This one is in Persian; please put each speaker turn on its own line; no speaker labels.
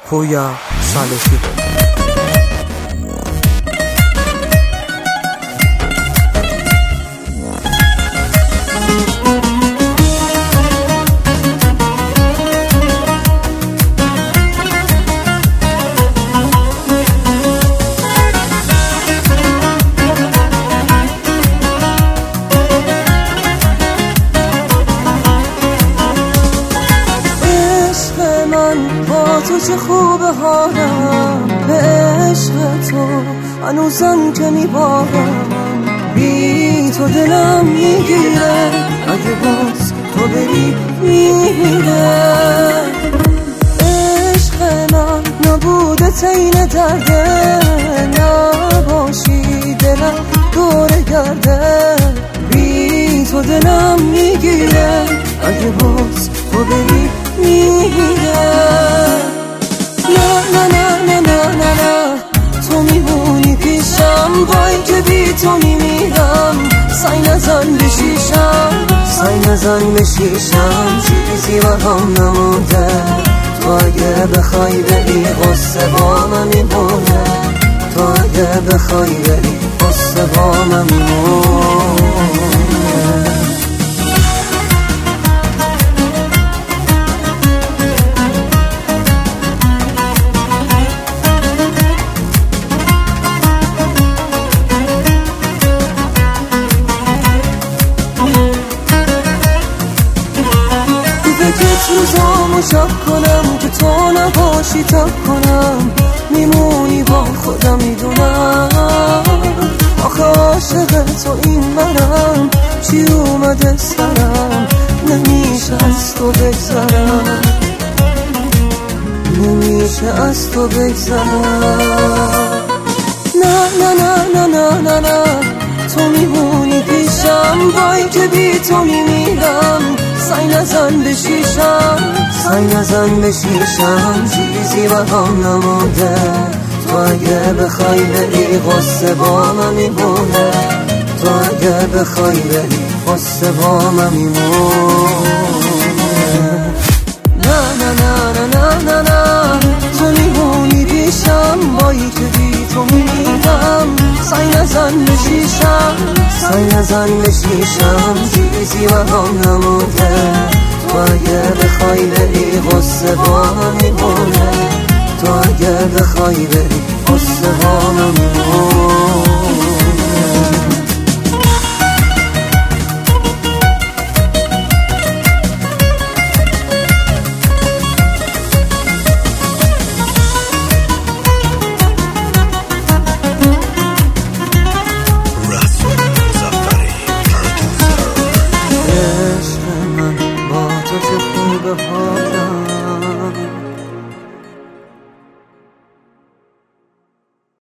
پویا صالحی.
تو چه خوبه حالم، به عشق تو هنوزم که میبارم. بی تو دلم میگیره، اگه باز تو بری میمیره. عشق من نبوده تین درده، نباشی دلم دوره گرده. بی تو دلم میگیره، اگه باز تو بری میمیره. نه نه نه نه نه نه، تو میمونی پیشم، وای که بی تو میمیرم. سعی نزن به شیشم، سعی نزن به شیشم، چیزی برام نمونده. تو اگه بخوای بری قصه با من میمونه. تو اگه بخوای بری قصه با من میمونه. روزامو شب کنم که تو نباشی، تب کنم میمونی با خودم میدونم. آخه عاشق تو این منم، چی اومده سرم، نمیشه از تو بگذرم، نمیشه از تو بگذرم. نه نه نه نه نه نه، تو میمونی پیشم، وای که بی تو میمیرم. سعی نزن به شیشم، سعی نزن به شیشم، چیزی برام نمونده. تو اگه بخوای بری قصه با من میمونه. تو اگه بخوای بری قصه با من میمونه. نه نه نه نه نه نه، تو میمونی پیشم، وای که بی تو میمیرم. سعی نزن به شیشم، سعی نزن به شیشم، چیزی برام نمونده. تو اگه بخوای بری قصه با من میمونه. تو اگه بخوای بری قصه با من میمونه. عشق من با تو چه خوبه ها